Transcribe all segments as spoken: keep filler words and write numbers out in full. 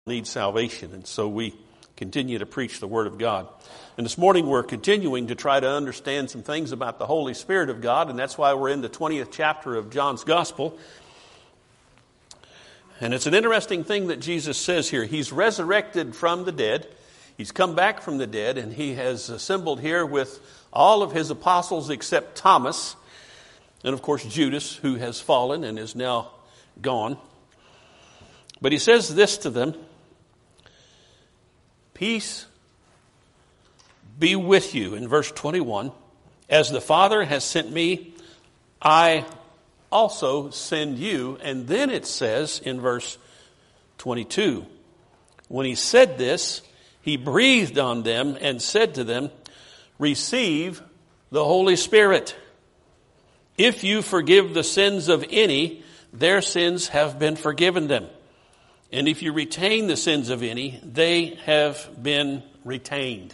need salvation, and so we continue to preach the Word of God. And this morning we're continuing to try to understand some things about the Holy Spirit of God, and that's why we're in the twentieth chapter of John's Gospel. And it's an interesting thing that Jesus says here. He's resurrected from the dead. He's come back from the dead, and he has assembled here with all of his apostles except Thomas, and of course Judas, who has fallen and is now gone. But he says this to them: peace be with you, in verse twenty-one. As the Father has sent me, I also send you. And then it says in verse twenty-two, when he said this, he breathed on them and said to them, receive the Holy Spirit. If you forgive the sins of any, their sins have been forgiven them. And if you retain the sins of any, they have been retained.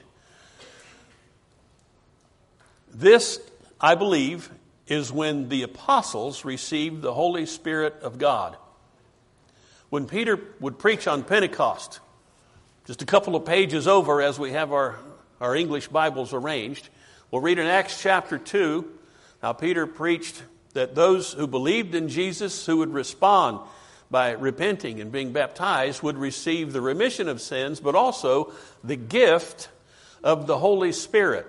This, I believe, is when the apostles received the Holy Spirit of God. When Peter would preach on Pentecost, just a couple of pages over as we have our, our English Bibles arranged, we'll read in Acts chapter two how Peter preached that those who believed in Jesus, who would respond by repenting and being baptized, would receive the remission of sins, but also the gift of the Holy Spirit.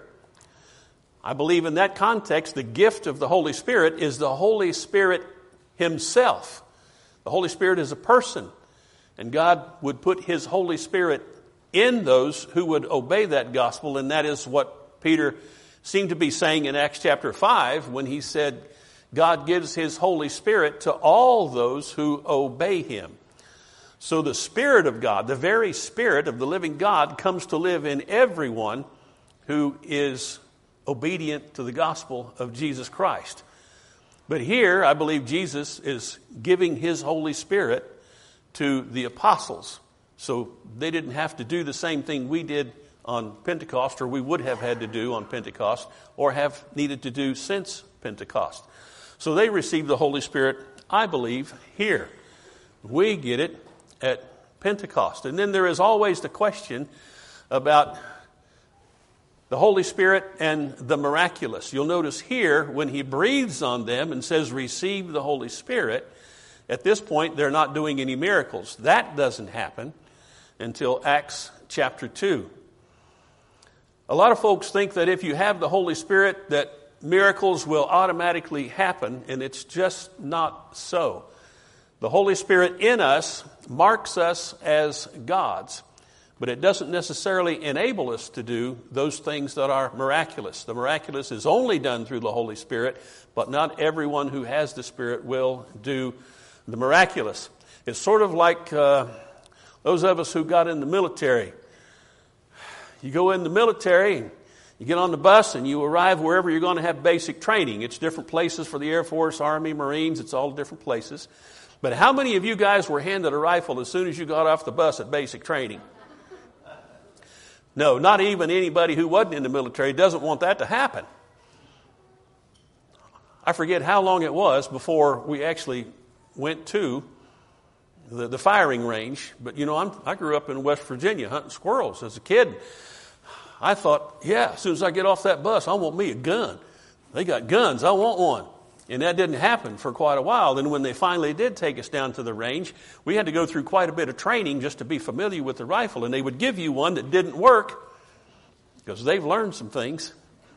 I believe in that context, the gift of the Holy Spirit is the Holy Spirit himself. The Holy Spirit is a person, and God would put his Holy Spirit in those who would obey that gospel, and that is what Peter seemed to be saying in Acts chapter five when he said, God gives his Holy Spirit to all those who obey him. So the Spirit of God, the very Spirit of the living God, comes to live in everyone who is obedient to the gospel of Jesus Christ. But here, I believe Jesus is giving his Holy Spirit to the apostles. So they didn't have to do the same thing we did on Pentecost, or we would have had to do on Pentecost, or have needed to do since Pentecost. So they received the Holy Spirit, I believe, here. We get it at Pentecost. And then there is always the question about the Holy Spirit and the miraculous. You'll notice here, when he breathes on them and says, receive the Holy Spirit, at this point they're not doing any miracles. That doesn't happen until Acts chapter two. A lot of folks think that if you have the Holy Spirit, that miracles will automatically happen, and it's just not so. The Holy Spirit in us marks us as God's, but it doesn't necessarily enable us to do those things that are miraculous. The miraculous is only done through the Holy Spirit, but not everyone who has the Spirit will do the miraculous. It's sort of like uh, those of us who got in the military. You go in the military, you get on the bus, and you arrive wherever you're going to have basic training. It's different places for the Air Force, Army, Marines. It's all different places. But how many of you guys were handed a rifle as soon as you got off the bus at basic training? No, not even anybody who wasn't in the military doesn't want that to happen. I forget how long it was before we actually went to the, the firing range. But, you know, I'm, I grew up in West Virginia hunting squirrels as a kid. I thought, yeah, as soon as I get off that bus, I want me a gun. They got guns. I want one. And that didn't happen for quite a while. Then when they finally did take us down to the range, we had to go through quite a bit of training just to be familiar with the rifle. And they would give you one that didn't work because they've learned some things.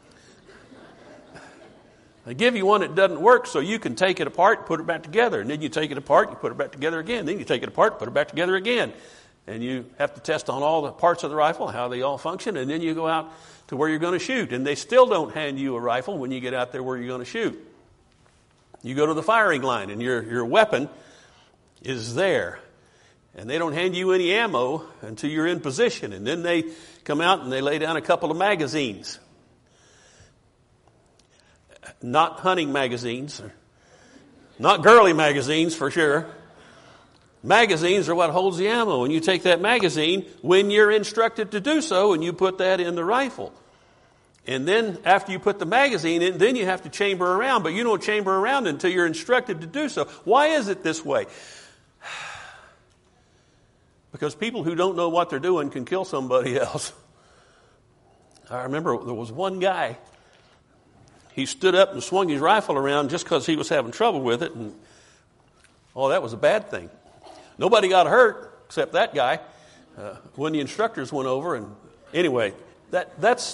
They give you one that doesn't work so you can take it apart and put it back together. And then you take it apart, you put it back together again. Then you take it apart, put it back together again. And you have to test on all the parts of the rifle, how they all function. And then you go out to where you're going to shoot. And they still don't hand you a rifle when you get out there where you're going to shoot. You go to the firing line and your, your weapon is there. And they don't hand you any ammo until you're in position. And then they come out and they lay down a couple of magazines. Not hunting magazines. Not girly magazines for sure. Magazines are what holds the ammo. And you take that magazine when you're instructed to do so, and you put that in the rifle. And then after you put the magazine in, then you have to chamber around. But you don't chamber around until you're instructed to do so. Why is it this way? Because people who don't know what they're doing can kill somebody else. I remember there was one guy, he stood up and swung his rifle around just because he was having trouble with it. And, oh, that was a bad thing. Nobody got hurt except that guy uh, when the instructors went over. And anyway, that that's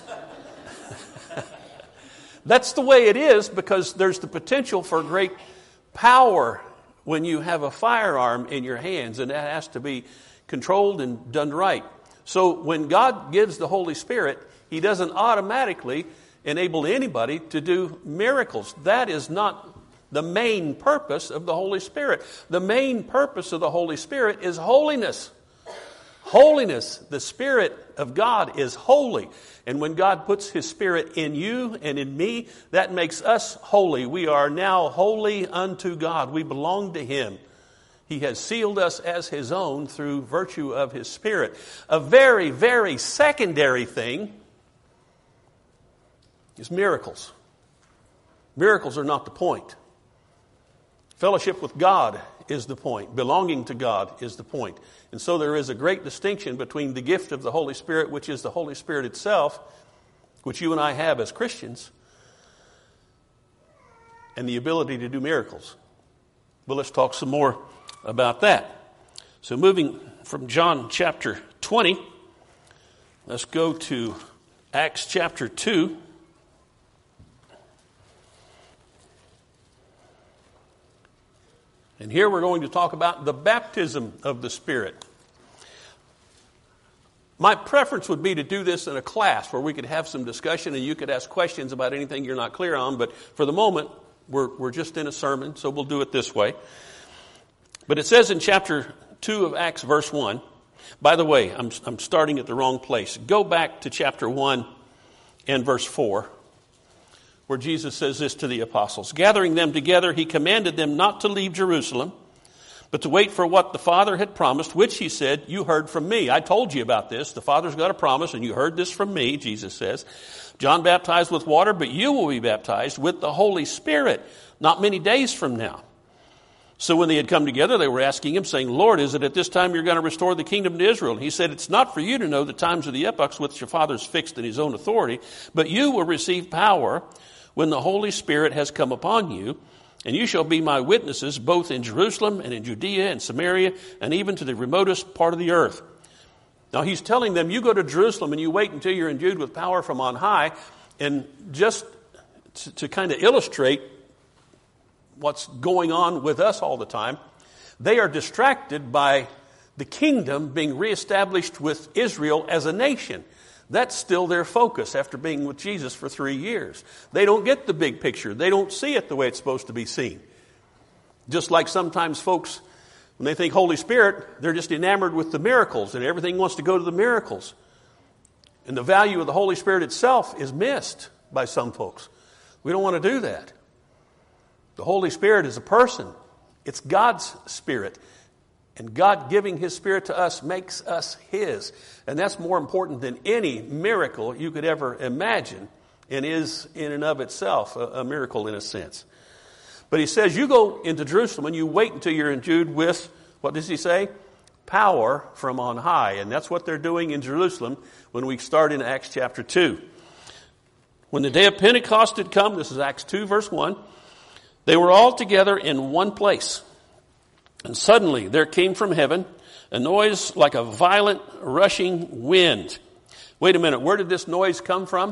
that's the way it is, because there's the potential for great power when you have a firearm in your hands, and that has to be controlled and done right. So when God gives the Holy Spirit, He doesn't automatically enable anybody to do miracles. That is not the main purpose of the Holy Spirit. The main purpose of the Holy Spirit is holiness. Holiness. The Spirit of God is holy. And when God puts His Spirit in you and in me, that makes us holy. We are now holy unto God. We belong to Him. He has sealed us as His own through virtue of His Spirit. A very, very secondary thing is miracles. Miracles are not the point. Fellowship with God is the point. Belonging to God is the point. And so there is a great distinction between the gift of the Holy Spirit, which is the Holy Spirit itself, which you and I have as Christians, and the ability to do miracles. But let's talk some more about that. So moving from John chapter twenty, let's go to Acts chapter two. And here we're going to talk about the baptism of the Spirit. My preference would be to do this in a class where we could have some discussion and you could ask questions about anything you're not clear on. But for the moment, we're, we're just in a sermon, so we'll do it this way. But it says in chapter two of Acts, verse one, by the way, I'm, I'm starting at the wrong place. Go back to chapter one and verse four. Where Jesus says this to the apostles. Gathering them together, He commanded them not to leave Jerusalem, but to wait for what the Father had promised, which He said, you heard from me. I told you about this. The Father's got a promise, and you heard this from me, Jesus says. John baptized with water, but you will be baptized with the Holy Spirit not many days from now. So when they had come together, they were asking Him, saying, Lord, is it at this time you're going to restore the kingdom to Israel? And He said, it's not for you to know the times or the epochs which your Father's fixed in His own authority, but you will receive power when the Holy Spirit has come upon you, and you shall be my witnesses both in Jerusalem and in Judea and Samaria and even to the remotest part of the earth. Now He's telling them, you go to Jerusalem and you wait until you're endued with power from on high. And just to, to kind of illustrate what's going on with us all the time, they are distracted by the kingdom being reestablished with Israel as a nation. That's still their focus after being with Jesus for three years. They don't get the big picture. They don't see it the way it's supposed to be seen. Just like sometimes folks, when they think Holy Spirit, they're just enamored with the miracles and everything wants to go to the miracles. And the value of the Holy Spirit itself is missed by some folks. We don't want to do that. The Holy Spirit is a person. It's God's Spirit. And God giving His Spirit to us makes us His. And that's more important than any miracle you could ever imagine, and is in and of itself a, a miracle in a sense. But He says, you go into Jerusalem and you wait until you're endued with, what does He say? Power from on high. And that's what they're doing in Jerusalem when we start in Acts chapter two. When the day of Pentecost had come, this is Acts two verse one, they were all together in one place. And suddenly there came from heaven a noise like a violent rushing wind. Wait a minute, where did this noise come from?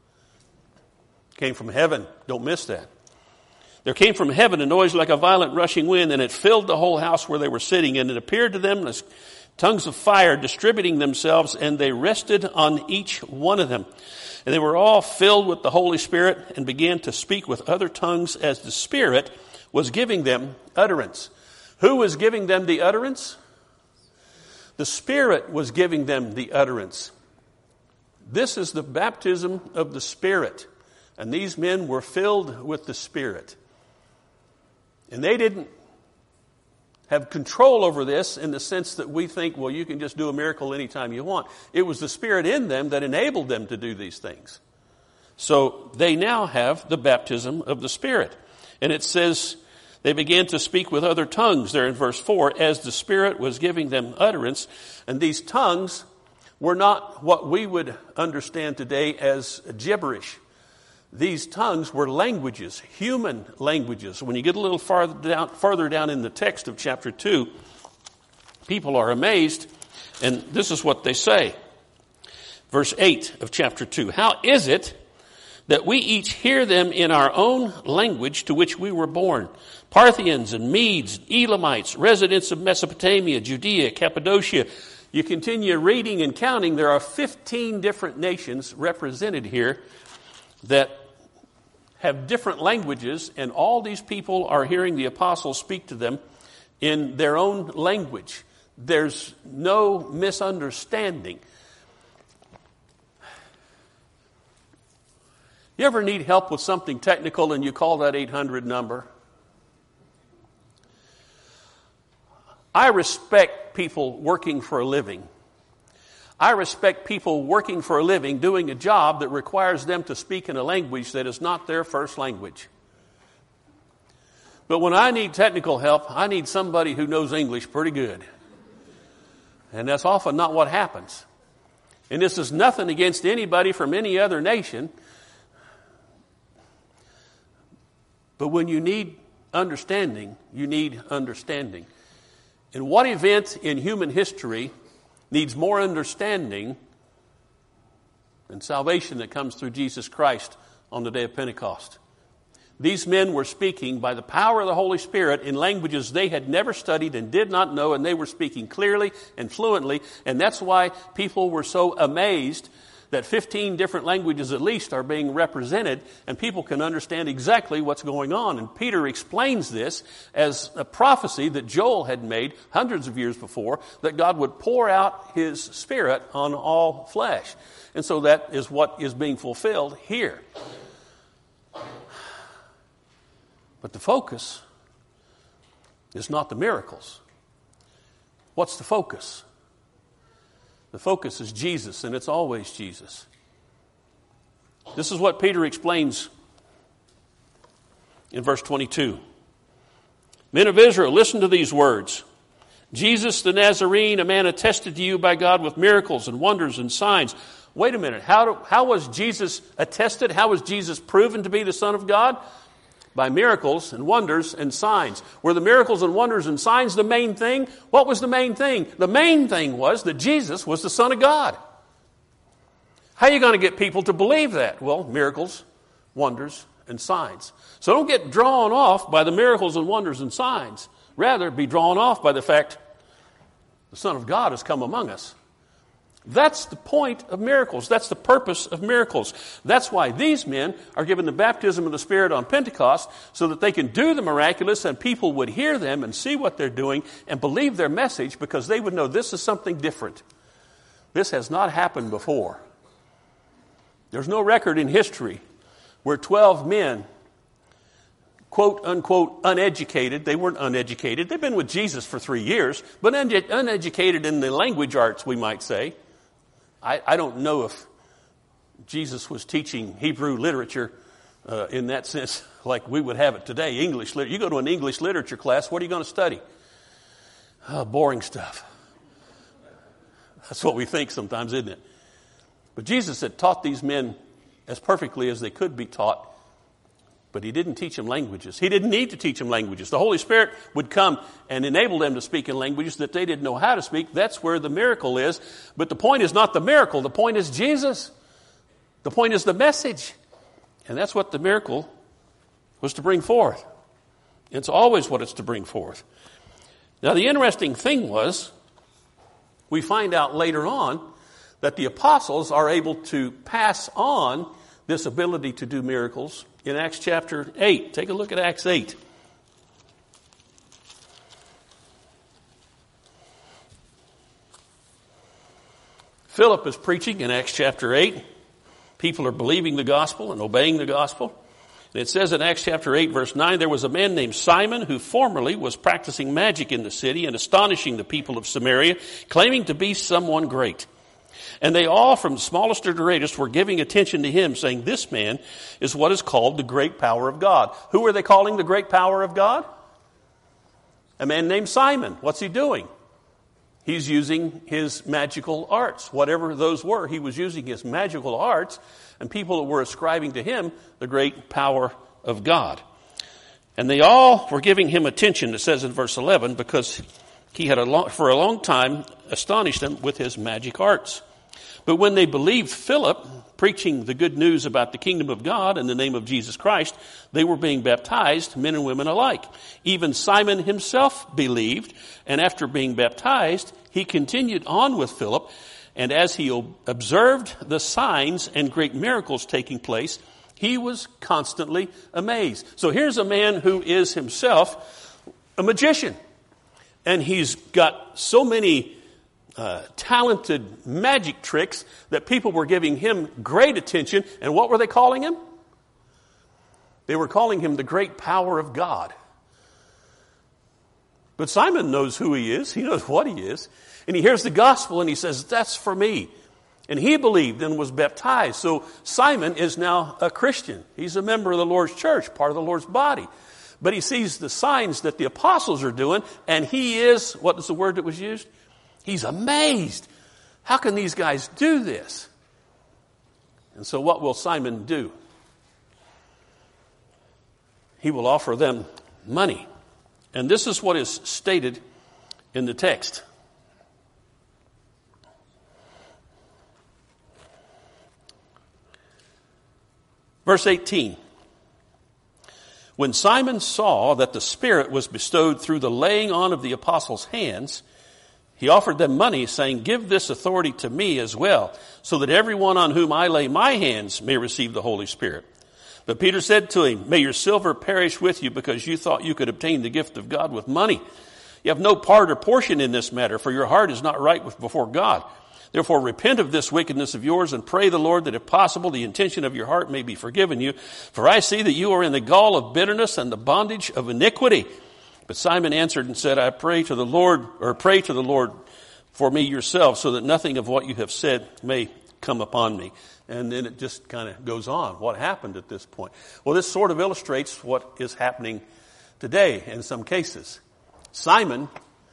It came from heaven. Don't miss that. There came from heaven a noise like a violent rushing wind, and it filled the whole house where they were sitting. And it appeared to them as tongues of fire distributing themselves, and they rested on each one of them. And they were all filled with the Holy Spirit and began to speak with other tongues as the Spirit was giving them utterance. Who was giving them the utterance? The Spirit was giving them the utterance. This is the baptism of the Spirit. And these men were filled with the Spirit. And they didn't have control over this in the sense that we think, well, you can just do a miracle anytime you want. It was the Spirit in them that enabled them to do these things. So they now have the baptism of the Spirit. And it says They began to speak with other tongues there in verse four as the Spirit was giving them utterance. And these tongues were not what we would understand today as gibberish. These tongues were languages, human languages. When you get a little farther down, farther down in the text of chapter two, people are amazed, and this is what they say. Verse eight of chapter two. How is it that we each hear them in our own language to which we were born? Parthians and Medes, Elamites, residents of Mesopotamia, Judea, Cappadocia. You continue reading and counting, there are fifteen different nations represented here that have different languages, and all these people are hearing the apostles speak to them in their own language. There's no misunderstanding. You ever need help with something technical and you call that eight hundred number? I respect people working for a living. I respect people working for a living doing a job that requires them to speak in a language that is not their first language. But when I need technical help, I need somebody who knows English pretty good. And that's often not what happens. And this is nothing against anybody from any other nation. But when you need understanding, you need understanding. And what event in human history needs more understanding than salvation that comes through Jesus Christ on the day of Pentecost? These men were speaking by the power of the Holy Spirit in languages they had never studied and did not know, and they were speaking clearly and fluently, and that's why people were so amazed that fifteen different languages at least are being represented, and people can understand exactly what's going on. And Peter explains this as a prophecy that Joel had made hundreds of years before, that God would pour out His Spirit on all flesh. And so that is what is being fulfilled here. But the focus is not the miracles. What's the focus? The focus is Jesus, and it's always Jesus. This is what Peter explains in verse twenty-two. Men of Israel, listen to these words. Jesus the Nazarene, a man attested to you by God with miracles and wonders and signs. Wait a minute. How, do, how was Jesus attested? How was Jesus proven to be the Son of God? By miracles and wonders and signs. Were the miracles and wonders and signs the main thing? What was the main thing? The main thing was that Jesus was the Son of God. How are you going to get people to believe that? Well, miracles, wonders, and signs. So don't get drawn off by the miracles and wonders and signs. Rather, be drawn off by the fact the Son of God has come among us. That's the point of miracles. That's the purpose of miracles. That's why these men are given the baptism of the Spirit on Pentecost, so that they can do the miraculous and people would hear them and see what they're doing and believe their message, because they would know this is something different. This has not happened before. There's no record in history where twelve men, quote unquote, uneducated, they weren't uneducated, they've been with Jesus for three years, but uneducated in the language arts, we might say. I, I don't know if Jesus was teaching Hebrew literature uh, in that sense like we would have it today, English literature. You go to an English literature class, what are you going to study? Uh, boring stuff. That's what we think sometimes, isn't it? But Jesus had taught these men as perfectly as they could be taught, but He didn't teach them languages. He didn't need to teach them languages. The Holy Spirit would come and enable them to speak in languages that they didn't know how to speak. That's where the miracle is. But the point is not the miracle. The point is Jesus. The point is the message. And that's what the miracle was to bring forth. It's always what it's to bring forth. Now, the interesting thing was, we find out later on that the apostles are able to pass on this ability to do miracles in Acts chapter eight. Take a look at Acts eight. Philip is preaching in Acts chapter eight. People are believing the gospel and obeying the gospel. And it says in Acts chapter eight, verse nine, there was a man named Simon who formerly was practicing magic in the city and astonishing the people of Samaria, claiming to be someone great. And they all, from smallest to greatest, were giving attention to him, saying, this man is what is called the great power of God. Who are they calling the great power of God? A man named Simon. What's he doing? He's using his magical arts. Whatever those were, he was using his magical arts, and people were ascribing to him the great power of God. And they all were giving him attention, it says in verse eleven, because he had a long, for a long time astonished them with his magic arts. But when they believed Philip preaching the good news about the kingdom of God in the name of Jesus Christ, they were being baptized, men and women alike. Even Simon himself believed, and after being baptized, he continued on with Philip, and as he observed the signs and great miracles taking place, he was constantly amazed. So here's a man who is himself a magician, and he's got so many Uh, talented magic tricks that people were giving him great attention. And what were they calling him? They were calling him the great power of God. But Simon knows who he is. He knows what he is. And he hears the gospel and he says, that's for me. And he believed and was baptized. So Simon is now a Christian. He's a member of the Lord's church, part of the Lord's body. But he sees the signs that the apostles are doing, and he is, what is the word that was used? He's amazed. How can these guys do this? And so what will Simon do? He will offer them money. And this is what is stated in the text. Verse eighteen. When Simon saw that the Spirit was bestowed through the laying on of the apostles' hands, he offered them money, saying, give this authority to me as well, so that everyone on whom I lay my hands may receive the Holy Spirit. But Peter said to him, may your silver perish with you, because you thought you could obtain the gift of God with money. You have no part or portion in this matter, for your heart is not right before God. Therefore repent of this wickedness of yours, and pray the Lord that if possible the intention of your heart may be forgiven you. For I see that you are in the gall of bitterness and the bondage of iniquity. But Simon answered and said, I pray to the Lord, or pray to the Lord for me yourself, so that nothing of what you have said may come upon me. And then it just kind of goes on. What happened at this point? Well, this sort of illustrates what is happening today in some cases. Simon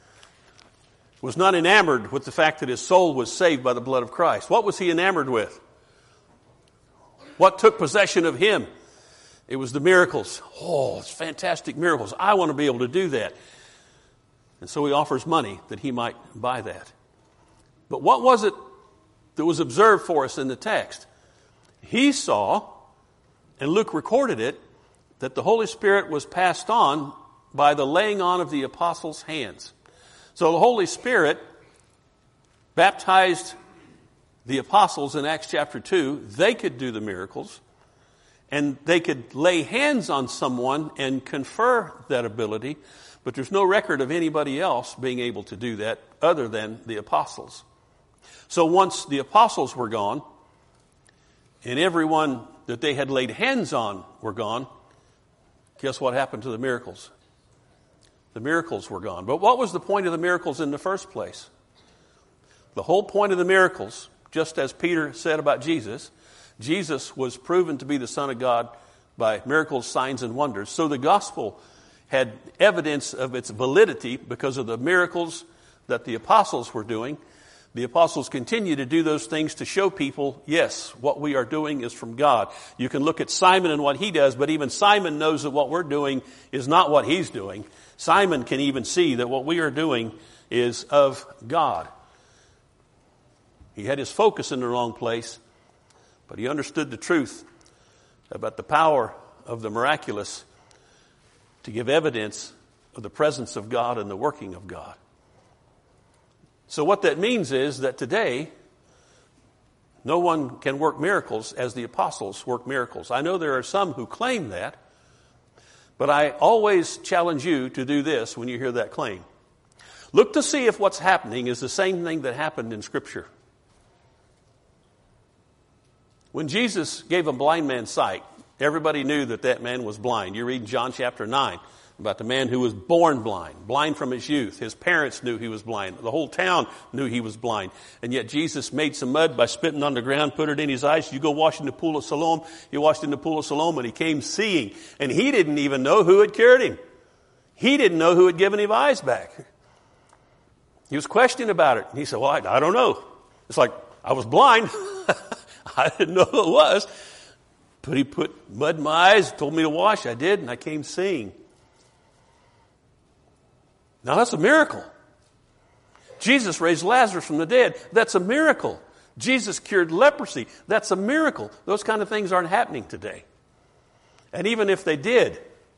was not enamored with the fact that his soul was saved by the blood of Christ. What was he enamored with? What took possession of him? It was the miracles. Oh, it's fantastic miracles. I want to be able to do that. And so he offers money that he might buy that. But what was it that was observed for us in the text? He saw, and Luke recorded it, that the Holy Spirit was passed on by the laying on of the apostles' hands. So the Holy Spirit baptized the apostles in Acts chapter two. They could do the miracles. And they could lay hands on someone and confer that ability, but there's no record of anybody else being able to do that other than the apostles. So once the apostles were gone, and everyone that they had laid hands on were gone, guess what happened to the miracles? The miracles were gone. But what was the point of the miracles in the first place? The whole point of the miracles, just as Peter said about Jesus, Jesus was proven to be the Son of God by miracles, signs, and wonders. So the gospel had evidence of its validity because of the miracles that the apostles were doing. The apostles continue to do those things to show people, yes, what we are doing is from God. You can look at Simon and what he does, but even Simon knows that what we're doing is not what he's doing. Simon can even see that what we are doing is of God. He had his focus in the wrong place, but he understood the truth about the power of the miraculous to give evidence of the presence of God and the working of God. So what that means is that today, no one can work miracles as the apostles work miracles. I know there are some who claim that, but I always challenge you to do this when you hear that claim. Look to see if what's happening is the same thing that happened in Scripture. When Jesus gave a blind man sight, everybody knew that that man was blind. You read John chapter nine about the man who was born blind, blind from his youth. His parents knew he was blind. The whole town knew he was blind. And yet Jesus made some mud by spitting on the ground, put it in his eyes. You go wash in the pool of Siloam. He washed in the pool of Siloam and he came seeing. And he didn't even know who had cured him. He didn't know who had given him eyes back. He was questioning about it. And he said, well, I, I don't know. It's like, I was blind. I didn't know who it was. But he put mud in my eyes, told me to wash. I did, and I came seeing. Now that's a miracle. Jesus raised Lazarus from the dead. That's a miracle. Jesus cured leprosy. That's a miracle. Those kind of things aren't happening today. And even if they did,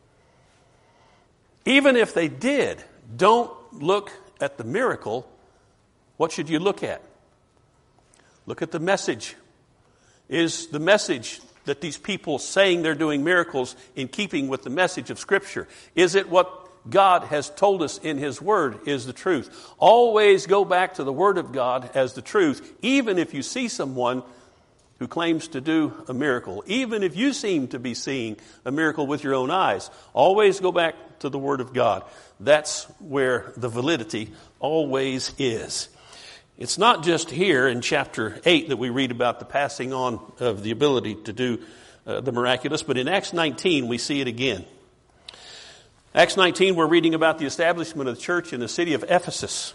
even if they did, don't look at the miracle. What should you look at? Look at the message. Is the message that these people saying they're doing miracles in keeping with the message of Scripture? Is it what God has told us in His Word is the truth? Always go back to the Word of God as the truth, even if you see someone who claims to do a miracle. Even if you seem to be seeing a miracle with your own eyes, always go back to the Word of God. That's where the validity always is. It's not just here in chapter eight that we read about the passing on of the ability to do uh, the miraculous, but in Acts nineteen we see it again. Acts nineteen, we're reading about the establishment of the church in the city of Ephesus.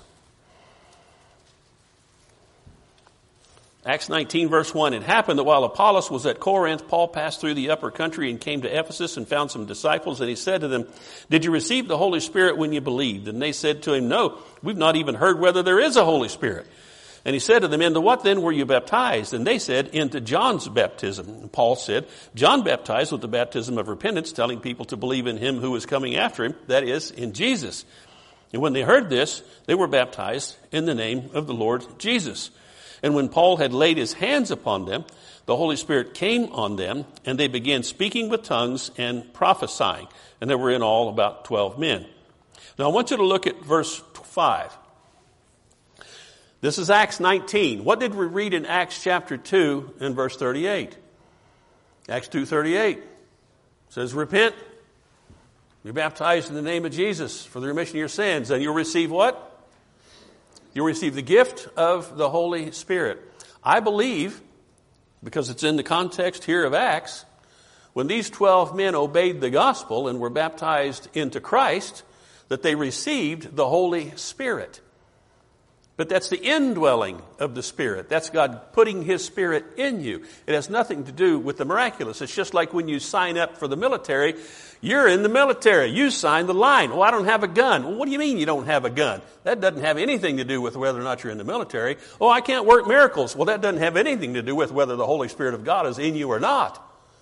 Acts nineteen, verse one, it happened that while Apollos was at Corinth, Paul passed through the upper country and came to Ephesus and found some disciples, and he said to them, did you receive the Holy Spirit when you believed? And they said to him, no, we've not even heard whether there is a Holy Spirit. And he said to them, into what then were you baptized? And they said, into John's baptism. And Paul said, John baptized with the baptism of repentance, telling people to believe in him who was coming after him, that is, in Jesus. And when they heard this, they were baptized in the name of the Lord Jesus. And when Paul had laid his hands upon them, the Holy Spirit came on them, and they began speaking with tongues and prophesying. And there were in all about twelve men. Now I want you to look at verse five. This is Acts nineteen. What did we read in Acts chapter two and verse thirty-eight? Acts two thirty-eight says, repent, be baptized in the name of Jesus for the remission of your sins, and you'll receive what? You'll receive the gift of the Holy Spirit. I believe, because it's in the context here of Acts, when these twelve men obeyed the gospel and were baptized into Christ, that they received the Holy Spirit. But that's the indwelling of the Spirit. That's God putting His Spirit in you. It has nothing to do with the miraculous. It's just like when you sign up for the military. You're in the military. You sign the line. Oh, I don't have a gun. Well, what do you mean you don't have a gun? That doesn't have anything to do with whether or not you're in the military. Oh, I can't work miracles. Well, that doesn't have anything to do with whether the Holy Spirit of God is in you or not.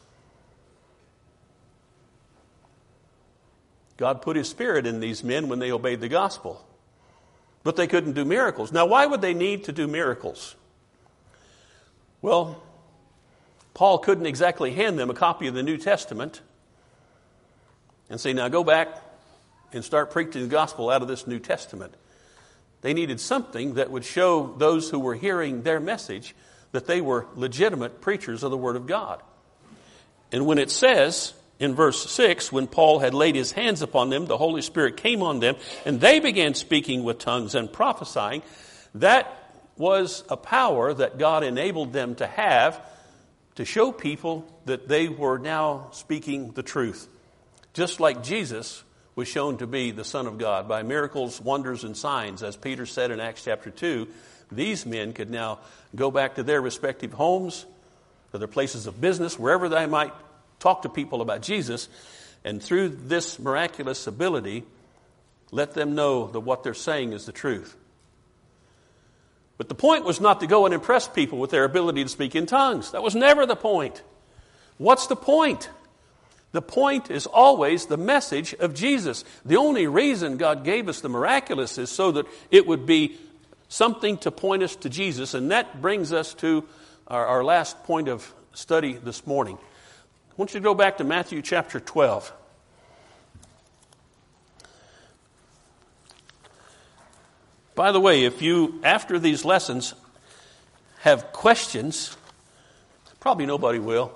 God put His Spirit in these men when they obeyed the gospel. But they couldn't do miracles. Now, why would they need to do miracles? Well, Paul couldn't exactly hand them a copy of the New Testament and say, now go back and start preaching the gospel out of this New Testament. They needed something that would show those who were hearing their message that they were legitimate preachers of the Word of God. And when it says in verse six, when Paul had laid his hands upon them, the Holy Spirit came on them, and they began speaking with tongues and prophesying. That was a power that God enabled them to have to show people that they were now speaking the truth. Just like Jesus was shown to be the Son of God by miracles, wonders, and signs. As Peter said in Acts chapter two, these men could now go back to their respective homes, to their places of business, wherever they might talk to people about Jesus, and through this miraculous ability, let them know that what they're saying is the truth. But the point was not to go and impress people with their ability to speak in tongues. That was never the point. What's the point? The point is always the message of Jesus. The only reason God gave us the miraculous is so that it would be something to point us to Jesus. And that brings us to our, our last point of study this morning. I want you to go back to Matthew chapter twelve. By the way, if you, after these lessons, have questions, probably nobody will.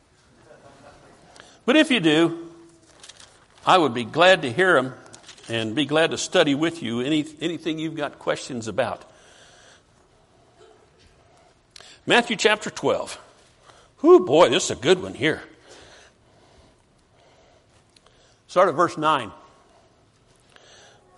But if you do, I would be glad to hear them and be glad to study with you any, anything you've got questions about. Matthew chapter twelve. Whoo, boy, this is a good one here. Start at verse nine.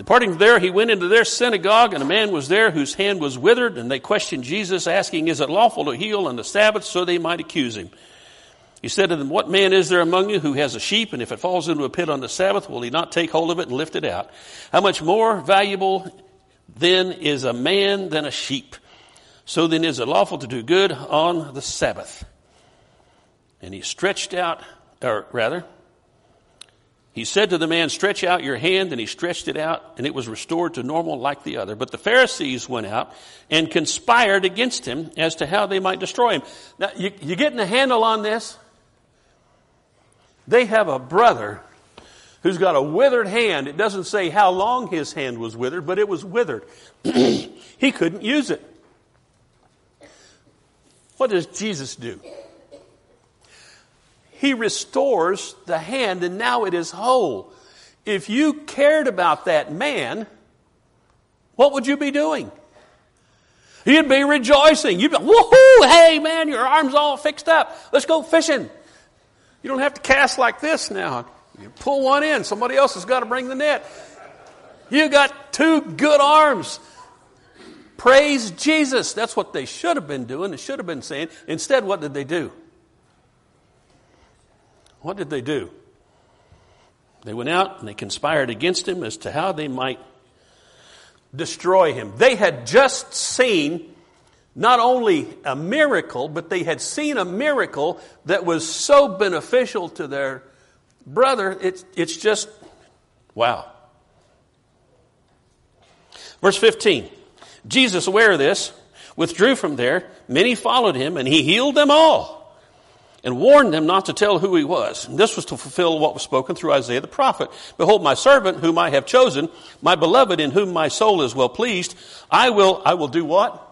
Departing there, he went into their synagogue, and a man was there whose hand was withered, and they questioned Jesus, asking, is it lawful to heal on the Sabbath, so they might accuse him? He said to them, what man is there among you who has a sheep, and if it falls into a pit on the Sabbath, will he not take hold of it and lift it out? How much more valuable then is a man than a sheep? So then is it lawful to do good on the Sabbath? And he stretched out, or rather, he said to the man, stretch out your hand, and he stretched it out, and it was restored to normal like the other. But the Pharisees went out and conspired against him as to how they might destroy him. Now, you, you getting a handle on this? They have a brother who's got a withered hand. It doesn't say how long his hand was withered, but it was withered. He couldn't use it. What does Jesus do? He restores the hand, and now it is whole. If you cared about that man, what would you be doing? You'd be rejoicing. You'd be, woohoo, hey man, your arm's all fixed up. Let's go fishing. You don't have to cast like this now. You pull one in. Somebody else has got to bring the net. You got two good arms. Praise Jesus. That's what they should have been doing. They should have been saying. Instead, what did they do? What did they do? They went out and they conspired against him as to how they might destroy him. They had just seen not only a miracle, but they had seen a miracle that was so beneficial to their brother. It's, it's just, wow. Verse fifteen. Jesus, aware of this, withdrew from there. Many followed him, and he healed them all, and warned them not to tell who he was. And this was to fulfill what was spoken through Isaiah the prophet. Behold, my servant whom I have chosen, my beloved in whom my soul is well pleased. I will, I will do what?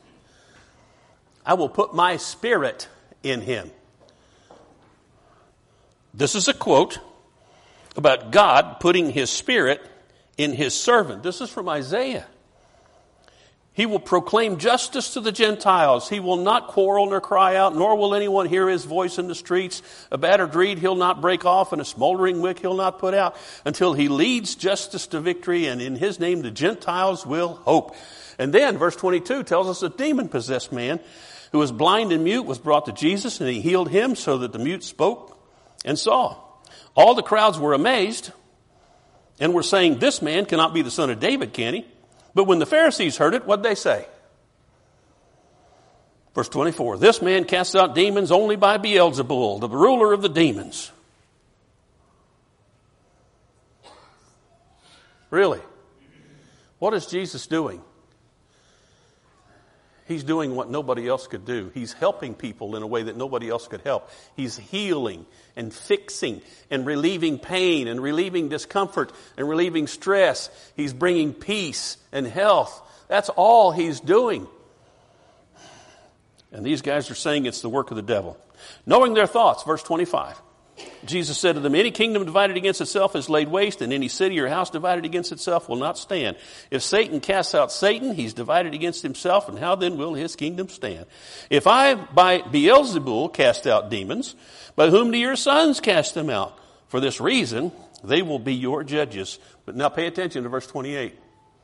I will put my spirit in him. This is a quote about God putting his spirit in his servant. This is from Isaiah. He will proclaim justice to the Gentiles. He will not quarrel nor cry out, nor will anyone hear his voice in the streets. A battered reed he'll not break off, and a smoldering wick he'll not put out, until he leads justice to victory, and in his name the Gentiles will hope. And then verse twenty-two tells us a demon-possessed man who was blind and mute was brought to Jesus, and he healed him so that the mute spoke and saw. All the crowds were amazed and were saying, this man cannot be the son of David, can he? But when the Pharisees heard it, what did they say? Verse twenty-four, this man casts out demons only by Beelzebul, the ruler of the demons. Really? What is Jesus doing? He's doing what nobody else could do. He's helping people in a way that nobody else could help. He's healing and fixing and relieving pain and relieving discomfort and relieving stress. He's bringing peace and health. That's all he's doing. And these guys are saying it's the work of the devil. Knowing their thoughts, verse twenty-five. Jesus said to them, any kingdom divided against itself is laid waste, and any city or house divided against itself will not stand. If Satan casts out Satan, he's divided against himself, and how then will his kingdom stand? If I by Beelzebul cast out demons, by whom do your sons cast them out? For this reason, they will be your judges. But now pay attention to verse twenty-eight.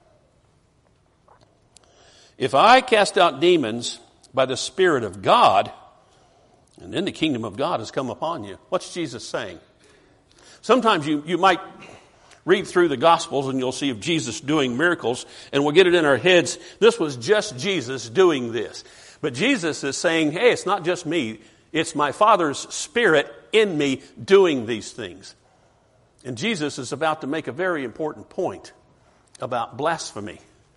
If I cast out demons by the Spirit of God, and then the kingdom of God has come upon you. What's Jesus saying? Sometimes you, you might read through the Gospels and you'll see of Jesus doing miracles, and we'll get it in our heads, this was just Jesus doing this. But Jesus is saying, hey, it's not just me. It's my Father's Spirit in me doing these things. And Jesus is about to make a very important point about blasphemy.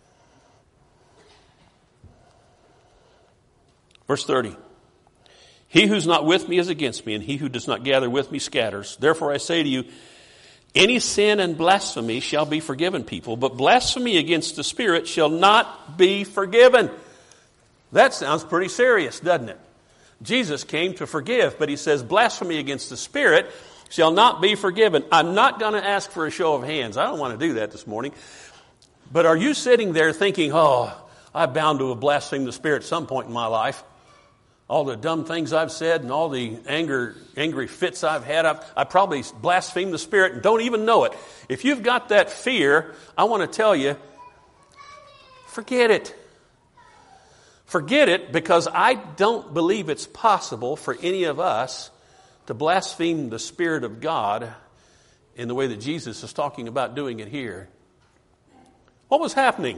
Verse thirty. He who's not with me is against me, and he who does not gather with me scatters. Therefore I say to you, any sin and blasphemy shall be forgiven people, but blasphemy against the Spirit shall not be forgiven. That sounds pretty serious, doesn't it? Jesus came to forgive, but he says blasphemy against the Spirit shall not be forgiven. I'm not going to ask for a show of hands. I don't want to do that this morning. But are you sitting there thinking, oh, I'm bound to have blasphemed the Spirit at some point in my life? all the dumb things I've said and all the anger, angry fits I've had, I've, I probably blasphemed the Spirit and don't even know it. If you've got that fear, I want to tell you, forget it. Forget it, because I don't believe it's possible for any of us to blaspheme the Spirit of God in the way that Jesus is talking about doing it here. What was happening?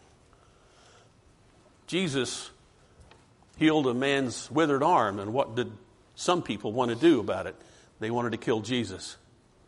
Jesus healed a man's withered arm, and what did some people want to do about it? They wanted to kill Jesus.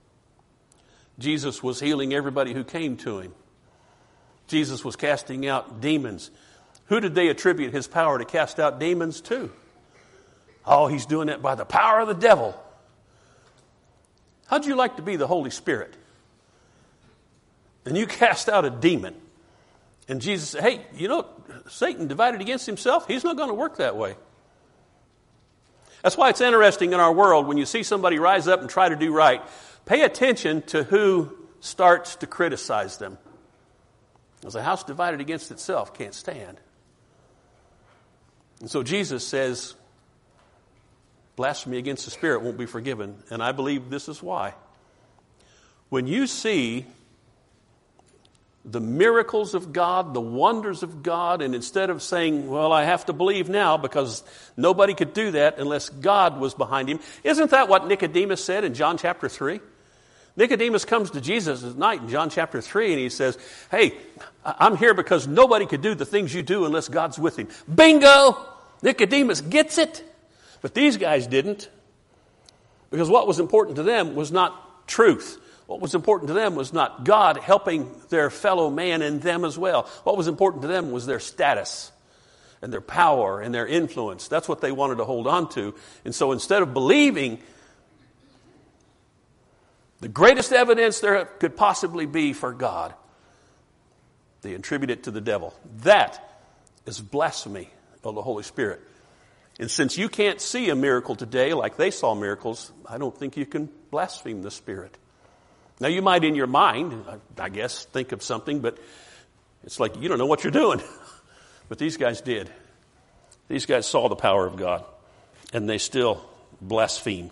Jesus was healing everybody who came to him. Jesus was casting out demons. Who did they attribute his power to cast out demons to? Oh, he's doing it by the power of the devil. How'd you like to be the Holy Spirit? And you cast out a demon. And Jesus said, hey, you know, Satan divided against himself. He's not going to work that way. That's why it's interesting in our world when you see somebody rise up and try to do right, pay attention to who starts to criticize them. As a house divided against itself can't stand. And so Jesus says, blasphemy against the Spirit won't be forgiven. And I believe this is why. When you see the miracles of God, the wonders of God, and instead of saying, well, I have to believe now because nobody could do that unless God was behind him. Isn't that what Nicodemus said in John chapter three? Nicodemus comes to Jesus at night in John chapter three and he says, hey, I'm here because nobody could do the things you do unless God's with him. Bingo! Nicodemus gets it. But these guys didn't. Because what was important to them was not truth. What was important to them was not God helping their fellow man and them as well. What was important to them was their status and their power and their influence. That's what they wanted to hold on to. And so instead of believing the greatest evidence there could possibly be for God, they attribute it to the devil. That is blasphemy of the Holy Spirit. And since you can't see a miracle today like they saw miracles, I don't think you can blaspheme the Spirit. Now, you might in your mind, I guess, think of something, but it's like you don't know what you're doing. But these guys did. These guys saw the power of God, and they still blasphemed.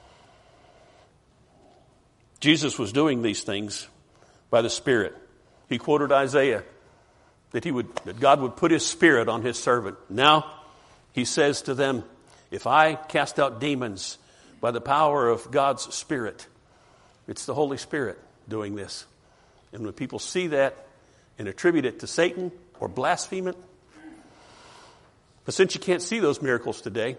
Jesus was doing these things by the Spirit. He quoted Isaiah that he would, that God would put his Spirit on his servant. Now, he says to them, if I cast out demons by the power of God's Spirit, it's the Holy Spirit doing this. And when people see that and attribute it to Satan or blaspheme it, but since you can't see those miracles today,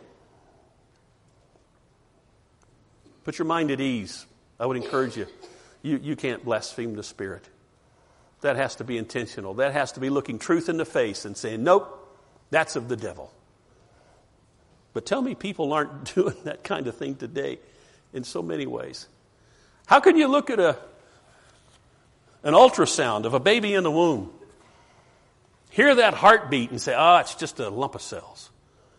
put your mind at ease. I would encourage you. You, you can't blaspheme the Spirit. That has to be intentional. That has to be looking truth in the face and saying, nope, that's of the devil. But tell me people aren't doing that kind of thing today in so many ways. How can you look at a an ultrasound of a baby in the womb, hear that heartbeat and say, oh, it's just a lump of cells?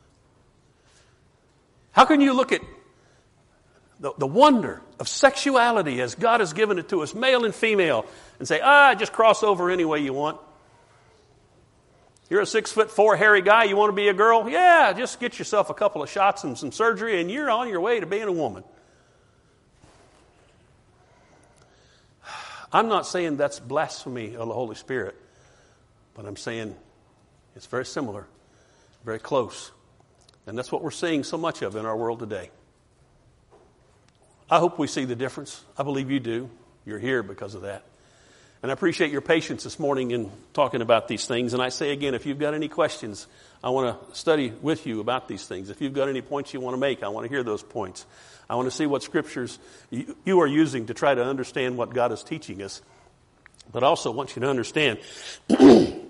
How can you look at the, the wonder of sexuality as God has given it to us, male and female, and say, ah, just cross over any way you want? You're a six foot four hairy guy, you want to be a girl? Yeah, just get yourself a couple of shots and some surgery and you're on your way to being a woman. I'm not saying that's blasphemy of the Holy Spirit, but I'm saying it's very similar, very close. And that's what we're seeing so much of in our world today. I hope we see the difference. I believe you do. You're here because of that. And I appreciate your patience this morning in talking about these things. And I say again, if you've got any questions, I want to study with you about these things. If you've got any points you want to make, I want to hear those points. I want to see what scriptures you, you are using to try to understand what God is teaching us. But I also want you to understand the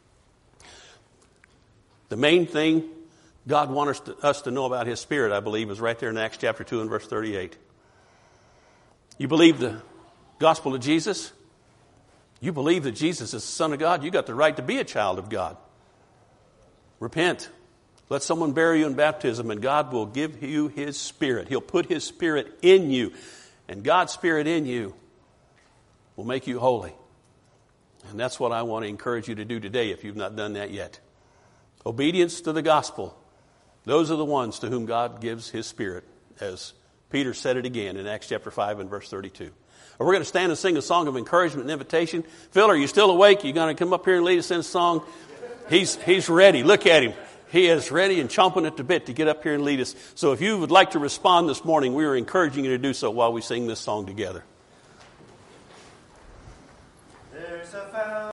main thing God wants us to, us to know about His Spirit, I believe, is right there in Acts chapter two and verse thirty-eight. You believe the gospel of Jesus? You believe that Jesus is the Son of God? You got the right to be a child of God. Repent. Let someone bury you in baptism, and God will give you His Spirit. He'll put His Spirit in you, and God's Spirit in you will make you holy. And that's what I want to encourage you to do today if you've not done that yet. Obedience to the gospel Those are the ones to whom God gives His Spirit, as Peter said it again in Acts chapter five and verse thirty-two. We're going to stand and sing a song of encouragement and invitation. Phil, are you still awake? You going to come up here and lead us in a song? He's, he's ready. Look at him. He is ready and chomping at the bit to get up here and lead us. So if you would like to respond this morning, we are encouraging you to do so while we sing this song together.